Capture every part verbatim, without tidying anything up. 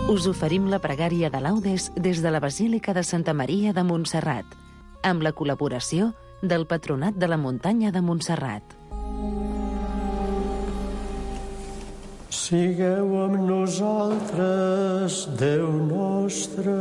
Us oferim la pregària de laudes des de la Basílica de Santa Maria de Montserrat, amb la col·laboració del Patronat de la Muntanya de Montserrat. Sigueu amb nosaltres, Déu nostre.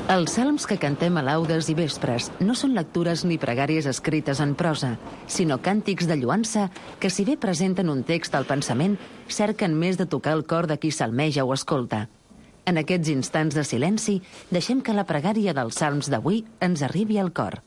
Els salms que cantem a laudes i vespres no són lectures ni pregàries escrites en prosa, sinó càntics de lloança que, si bé presenten un text al pensament, cerquen més de tocar el cor de qui salmeja o escolta. En aquests instants de silenci, deixem que la pregària dels salms d'avui ens arribi al cor.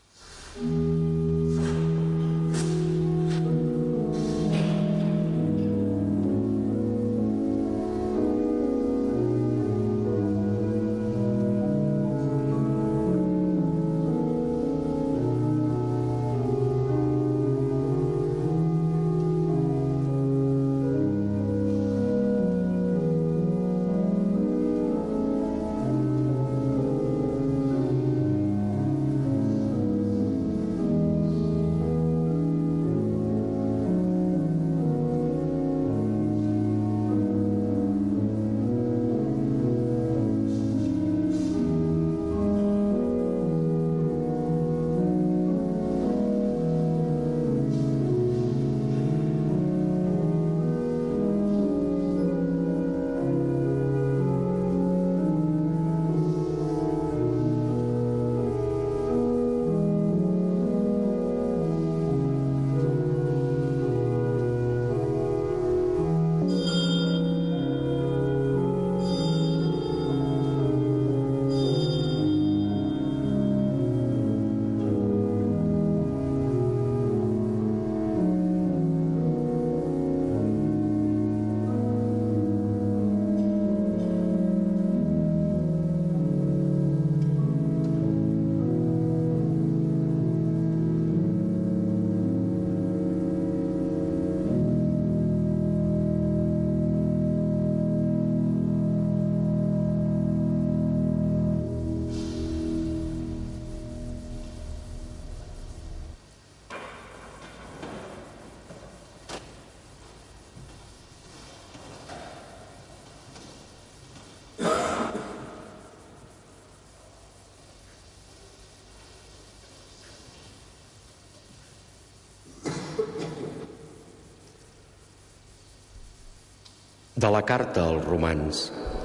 De la carta als Romans.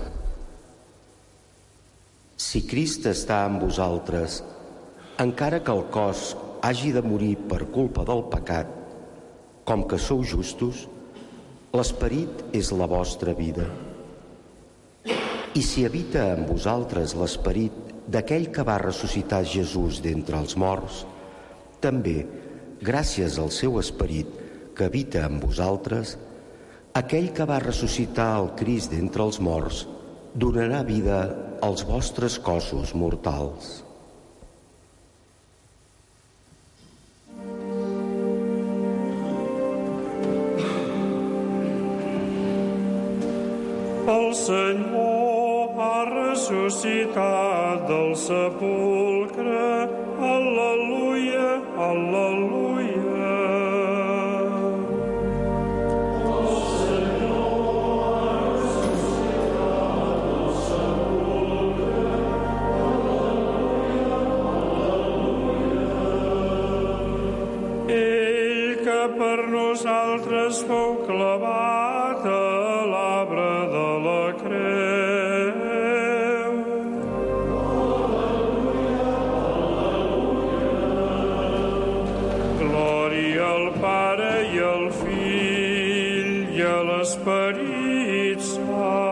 Si Crist està amb vosaltres, encara que el cos hagi de morir per culpa del pecat, com que sou justos, l'esperit és la vostra vida. I si habita en vosaltres l'esperit d'aquell que va ressuscitar Jesús d'entre els morts, també, gràcies al seu esperit que habita en vosaltres, aquell que va ressuscitar el Crist d'entre els morts donarà vida als vostres cossos mortals. El Senyor ha ressuscitat del sepulcre. Al·leluia, al·leluia. Per nosaltres fou clavat a l'arbre de la creu. Glòria al Pare i al Fill i a l'Esperit Sant.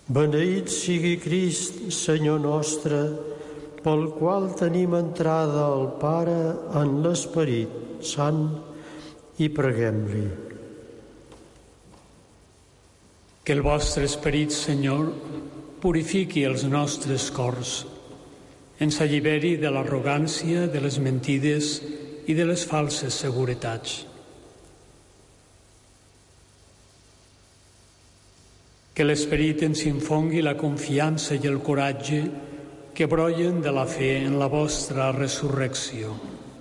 Beneït sigui Crist, Senyor nostre, pel qual tenim entrada al Pare en l'Esperit Sant, i preguem-li. Que el vostre Esperit, Senyor, purifiqui els nostres cors, ens alliberi de l'arrogància, de les mentides i de les falses seguretats. Que l'Esperit ens infongui la confiança i el coratge que brollen de la fe en la vostra resurrecció.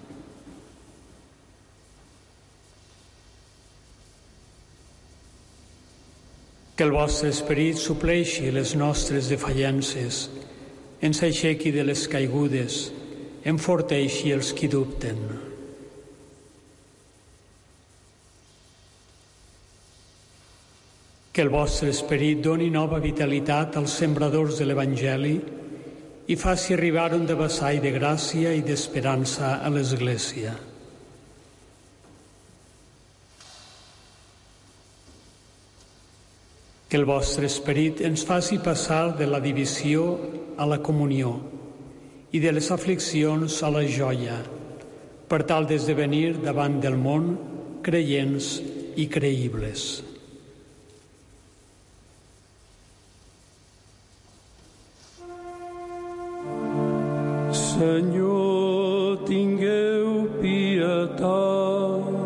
Que el vostre Esperit supleixi les nostres defallences, ens aixequi de les caigudes, enforteixi els qui dubten. Que el vostre Esperit doni nova vitalitat als sembradors de l'Evangeli i faci arribar un devessall de gràcia i d'esperança a l'Església. Que el vostre Esperit ens faci passar de la divisió a la comunió i de les afliccions a la joia, per tal d'esdevenir davant del món creients i creïbles. Senyor, tingueu pietat.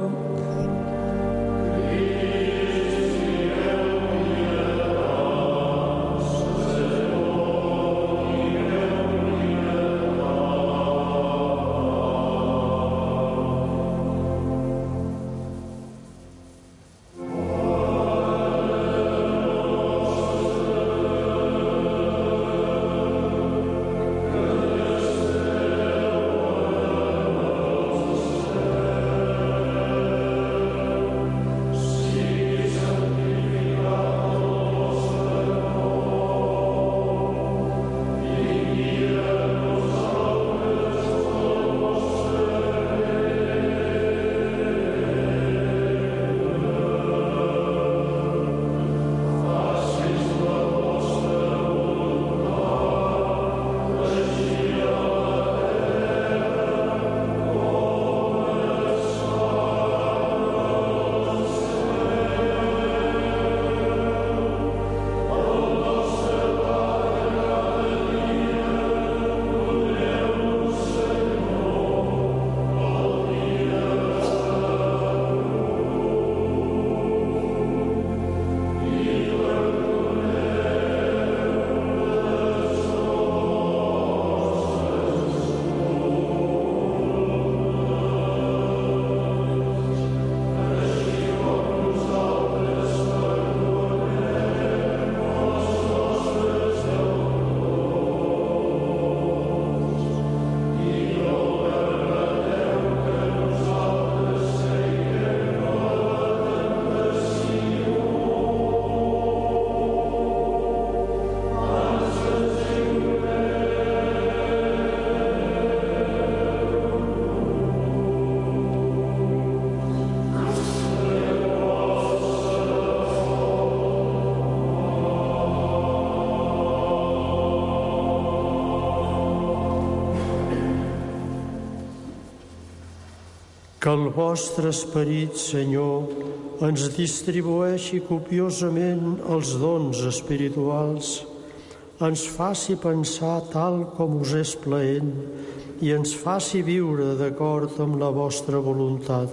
Que el vostre Esperit, Senyor, ens distribueixi copiosament els dons espirituals, ens faci pensar tal com us és plaent i ens faci viure d'acord amb la vostra voluntat.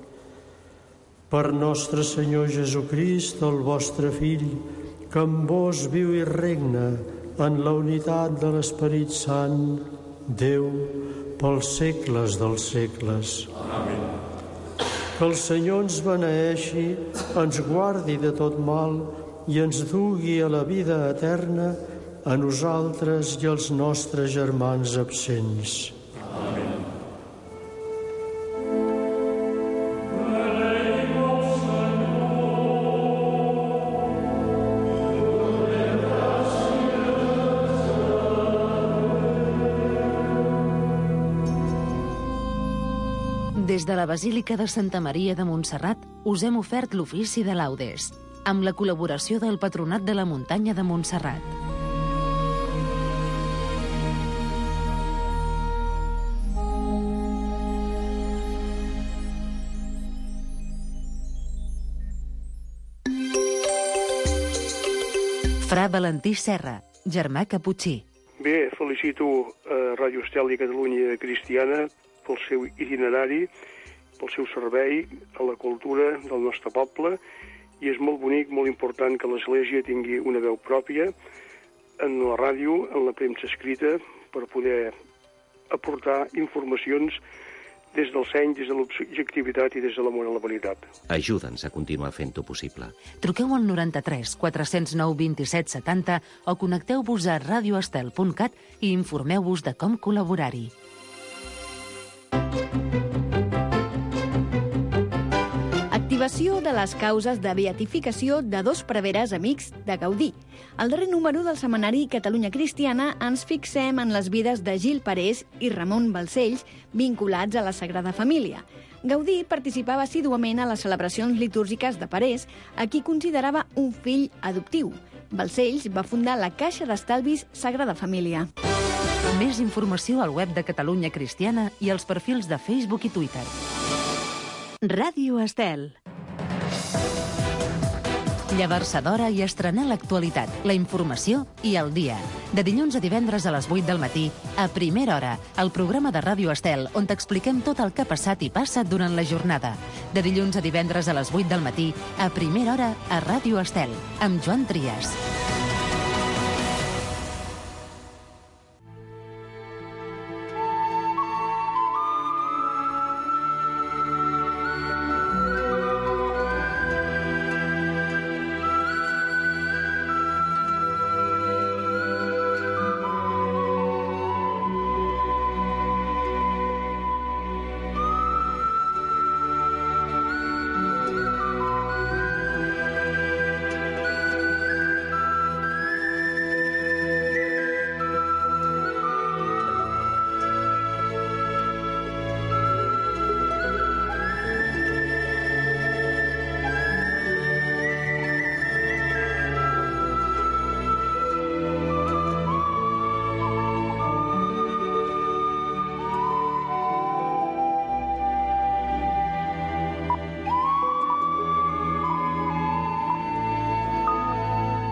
Per nostre Senyor Jesucrist, el vostre Fill, que amb vos viu i regna en la unitat de l'Esperit Sant, Déu, pels segles dels segles. Amén. Que el Senyor ens beneeixi, ens guardi de tot mal i ens dugui a la vida eterna a nosaltres i als nostres germans absents. Amén. Des de la Basílica de Santa Maria de Montserrat us hem ofert l'ofici de laudes. amb la col·laboració del Patronat de la Muntanya de Montserrat. Fra Valentí Serra, germà caputxí. Bé, felicito a Ràdio Estel i Catalunya Cristiana pel seu itinerari, pel seu servei a la cultura del nostre poble, i és molt bonic, molt important que l'Església tingui una veu pròpia en la ràdio, en la premsa escrita, per poder aportar informacions des del seny, des de l'objectivitat i des de l'amor a la veritat. Ajuda'ns a continuar fent-ho possible. Truqueu al noranta-tres quatre cents nou vint-i-set setanta o connecteu-vos a radioestel punt cat i informeu-vos de com col·laborar-hi. Activació de les causes de beatificació de dos preveres amics de Gaudí. Al darrer número del setmanari Catalunya Cristiana ens fixem en les vides de Gil Parés i Ramon Balcells vinculats a la Sagrada Família. Gaudí participava assíduament a les celebracions litúrgiques de Parés, a qui considerava un fill adoptiu. Balcells va fundar la Caixa d'Estalvis Sagrada Família. Més informació al web de Catalunya Cristiana i als perfils de Facebook i Twitter. Ràdio Estel. Llevar-se d'hora i estrenar l'actualitat, la informació i el dia. De dilluns a divendres a les vuit del matí, a Primera Hora, el programa de Ràdio Estel, on t'expliquem tot el que ha passat i passa durant la jornada. De dilluns a divendres a les vuit del matí, a Primera Hora, a Ràdio Estel, amb Joan Trias.